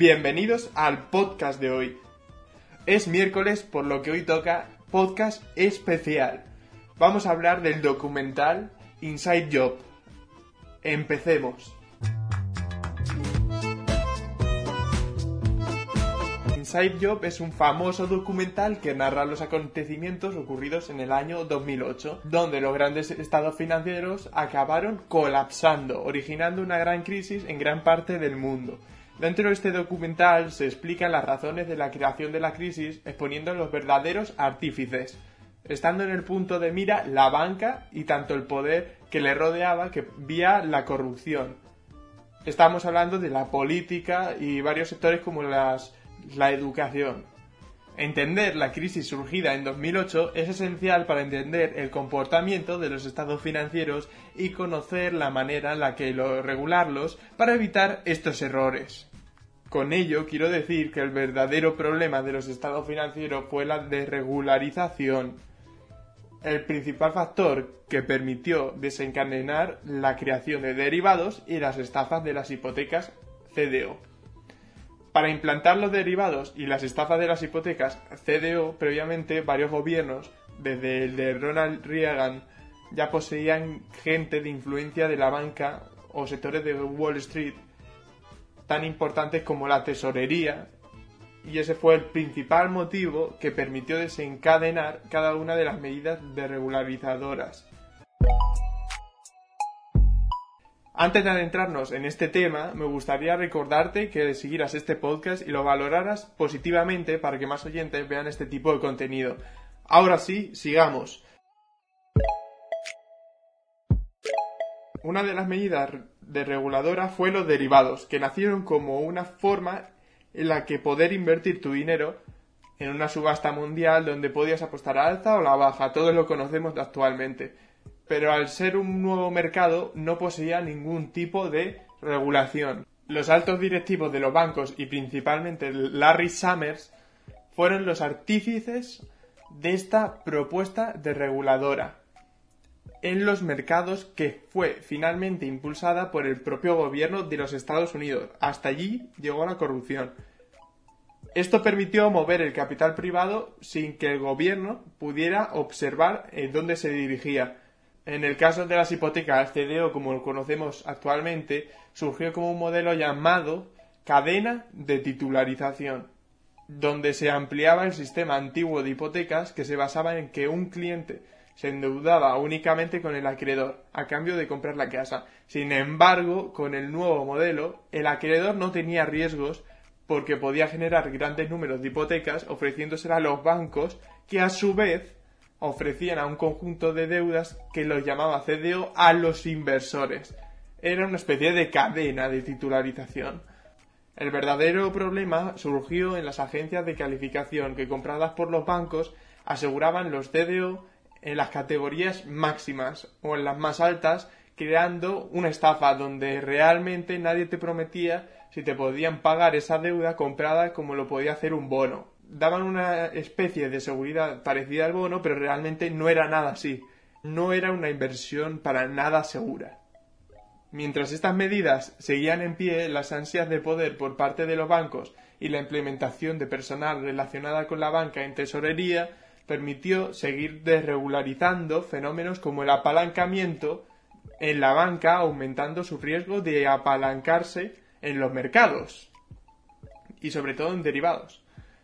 Bienvenidos al podcast de hoy. Es miércoles, por lo que hoy toca podcast especial. Vamos a hablar del documental Inside Job. Empecemos. Inside Job es un famoso documental que narra los acontecimientos ocurridos en el año 2008, donde los grandes estados financieros acabaron colapsando, originando una gran crisis en gran parte del mundo. Dentro de este documental se explican las razones de la creación de la crisis, exponiendo los verdaderos artífices, estando en el punto de mira la banca y tanto el poder que le rodeaba que vía la corrupción. Estamos hablando de la política y varios sectores como la educación. Entender la crisis surgida en 2008 es esencial para entender el comportamiento de los estados financieros y conocer la manera en la que regularlos para evitar estos errores. Con ello quiero decir que el verdadero problema de los estados financieros fue la desregularización, el principal factor que permitió desencadenar la creación de derivados y las estafas de las hipotecas CDO. Para implantar los derivados y las estafas de las hipotecas CDO, previamente varios gobiernos, desde el de Ronald Reagan, ya poseían gente de influencia de la banca o sectores de Wall Street tan importantes como la tesorería, y ese fue el principal motivo que permitió desencadenar cada una de las medidas desregularizadoras. Antes de adentrarnos en este tema, me gustaría recordarte que siguieras este podcast y lo valoraras positivamente para que más oyentes vean este tipo de contenido. Ahora sí, sigamos. Una de las medidas desreguladoras fue los derivados, que nacieron como una forma en la que poder invertir tu dinero en una subasta mundial donde podías apostar a alza o a la baja. Todos lo conocemos actualmente. Pero al ser un nuevo mercado no poseía ningún tipo de regulación. Los altos directivos de los bancos y principalmente Larry Summers fueron los artífices de esta propuesta desreguladora en los mercados que fue finalmente impulsada por el propio gobierno de los Estados Unidos. Hasta allí llegó la corrupción. Esto permitió mover el capital privado sin que el gobierno pudiera observar en dónde se dirigía. En el caso de las hipotecas CDO, como lo conocemos actualmente, surgió como un modelo llamado cadena de titularización, donde se ampliaba el sistema antiguo de hipotecas que se basaba en que un cliente se endeudaba únicamente con el acreedor a cambio de comprar la casa. Sin embargo, con el nuevo modelo, el acreedor no tenía riesgos porque podía generar grandes números de hipotecas ofreciéndoselas a los bancos, que a su vez ofrecían a un conjunto de deudas que los llamaba CDO a los inversores. Era una especie de cadena de titularización. El verdadero problema surgió en las agencias de calificación que, compradas por los bancos, aseguraban los CDO en las categorías máximas o en las más altas, creando una estafa donde realmente nadie te prometía si te podían pagar esa deuda comprada como lo podía hacer un bono. Daban una especie de seguridad parecida al bono, pero realmente no era nada así. No era una inversión para nada segura. Mientras estas medidas seguían en pie, las ansias de poder por parte de los bancos y la implementación de personal relacionada con la banca en tesorería permitió seguir desregularizando fenómenos como el apalancamiento en la banca, aumentando su riesgo de apalancarse en los mercados y sobre todo en derivados.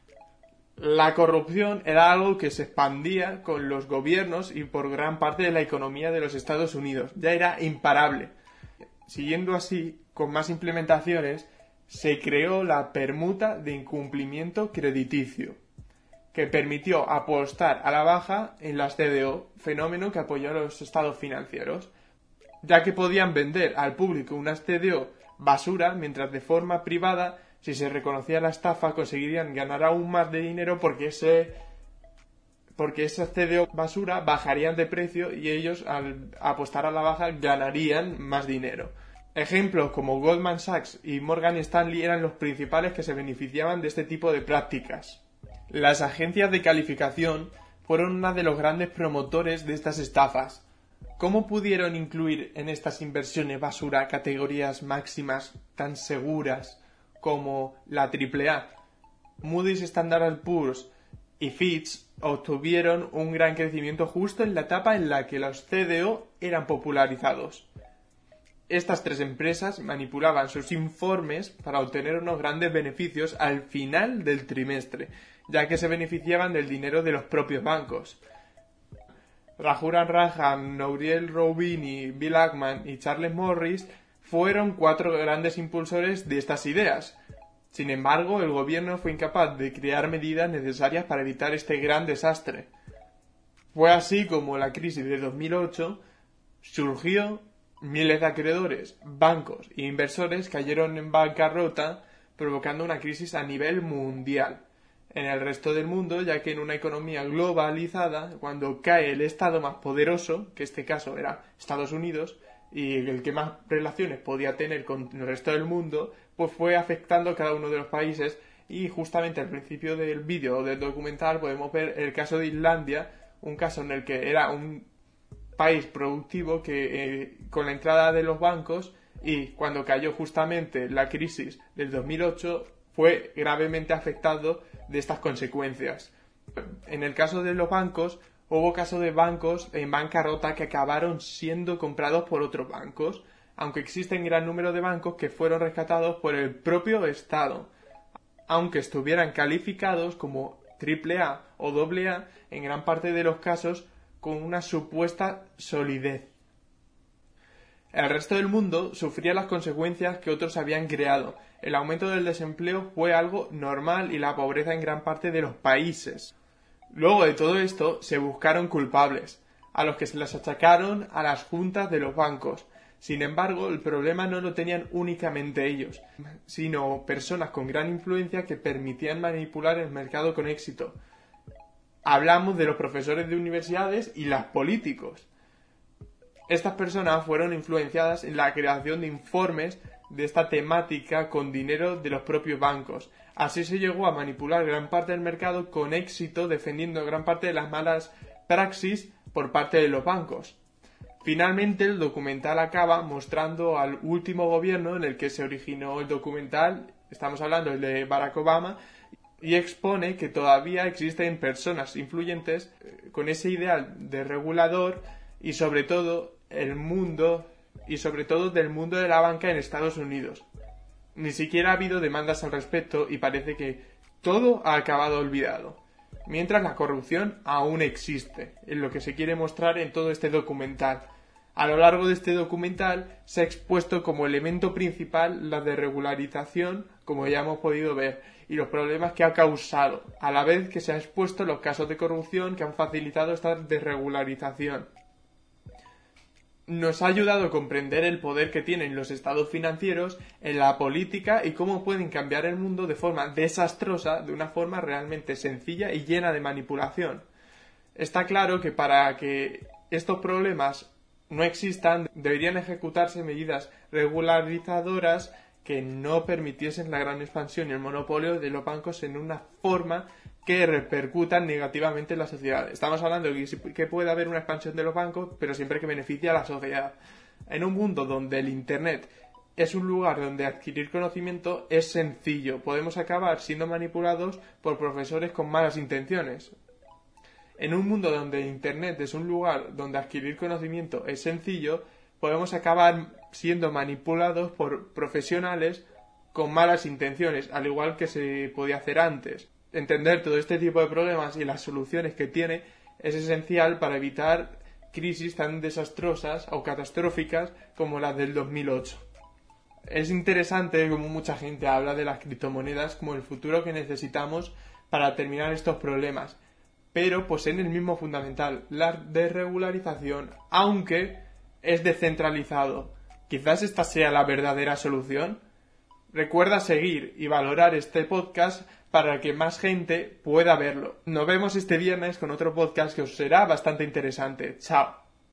La corrupción era algo que se expandía con los gobiernos y por gran parte de la economía de los Estados Unidos. Ya era imparable. Siguiendo así, con más implementaciones, se creó la permuta de incumplimiento crediticio, que permitió apostar a la baja en las CDO, fenómeno que apoyó a los estados financieros, ya que podían vender al público unas CDO basura, mientras de forma privada, si se reconocía la estafa, conseguirían ganar aún más de dinero porque esas CDO basura bajarían de precio y ellos, al apostar a la baja, ganarían más dinero. Ejemplos como Goldman Sachs y Morgan Stanley eran los principales que se beneficiaban de este tipo de prácticas. Las agencias de calificación fueron una de los grandes promotores de estas estafas. ¿Cómo pudieron incluir en estas inversiones basura categorías máximas tan seguras como la AAA. Moody's, Standard & Poor's y Fitch obtuvieron un gran crecimiento justo en la etapa en la que los CDO eran popularizados. Estas tres empresas manipulaban sus informes para obtener unos grandes beneficios al final del trimestre, ya que se beneficiaban del dinero de los propios bancos. Raghuram Rajan, Nouriel Roubini, Bill Ackman y Charles Morris fueron cuatro grandes impulsores de estas ideas. Sin embargo, el gobierno fue incapaz de crear medidas necesarias para evitar este gran desastre. Fue así como la crisis de 2008 surgió, miles de acreedores, bancos e inversores cayeron en bancarrota, provocando una crisis a nivel mundial. En el resto del mundo, ya que en una economía globalizada, cuando cae el estado más poderoso, que en este caso era Estados Unidos, y el que más relaciones podía tener con el resto del mundo, pues fue afectando a cada uno de los países. Y justamente al principio del vídeo o del documental podemos ver el caso de Islandia, un caso en el que era un país productivo que con la entrada de los bancos y cuando cayó justamente la crisis del 2008 fue gravemente afectado de estas consecuencias. En el caso de los bancos, hubo casos de bancos en bancarrota que acabaron siendo comprados por otros bancos, aunque existen gran número de bancos que fueron rescatados por el propio Estado, aunque estuvieran calificados como AAA o AA en gran parte de los casos con una supuesta solidez. El resto del mundo sufría las consecuencias que otros habían creado. El aumento del desempleo fue algo normal y la pobreza en gran parte de los países. Luego de todo esto, se buscaron culpables, a los que se les achacaron a las juntas de los bancos. Sin embargo, el problema no lo tenían únicamente ellos, sino personas con gran influencia que permitían manipular el mercado con éxito. Hablamos de los profesores de universidades y los políticos. Estas personas fueron influenciadas en la creación de informes de esta temática con dinero de los propios bancos. Así se llegó a manipular gran parte del mercado con éxito, defendiendo gran parte de las malas praxis por parte de los bancos. Finalmente, el documental acaba mostrando al último gobierno en el que se originó el documental, estamos hablando del de Barack Obama, y expone que todavía existen personas influyentes con ese ideal de regulador y sobre todo del mundo de la banca en Estados Unidos. Ni siquiera ha habido demandas al respecto y parece que todo ha acabado olvidado, mientras la corrupción aún existe, en lo que se quiere mostrar en todo este documental. A lo largo de este documental se ha expuesto como elemento principal la desregularización, como ya hemos podido ver, y los problemas que ha causado, a la vez que se han expuesto los casos de corrupción que han facilitado esta desregularización. Nos ha ayudado a comprender el poder que tienen los estados financieros en la política y cómo pueden cambiar el mundo de forma desastrosa, de una forma realmente sencilla y llena de manipulación. Está claro que para que estos problemas no existan, deberían ejecutarse medidas regularizadoras que no permitiesen la gran expansión y el monopolio de los bancos en una forma que repercutan negativamente en la sociedad. Estamos hablando de que puede haber una expansión de los bancos, pero siempre que beneficie a la sociedad. En un mundo donde el Internet es un lugar donde adquirir conocimiento es sencillo, podemos acabar siendo manipulados por profesores con malas intenciones. En un mundo donde Internet es un lugar donde adquirir conocimiento es sencillo, podemos acabar siendo manipulados por profesionales con malas intenciones, al igual que se podía hacer antes. Entender todo este tipo de problemas y las soluciones que tiene es esencial para evitar crisis tan desastrosas o catastróficas como las del 2008. Es interesante cómo mucha gente habla de las criptomonedas como el futuro que necesitamos para terminar estos problemas, pero poseen el mismo fundamental, la desregularización, aunque es descentralizado. Quizás esta sea la verdadera solución. Recuerda seguir y valorar este podcast para que más gente pueda verlo. Nos vemos este viernes con otro podcast que os será bastante interesante. Chao.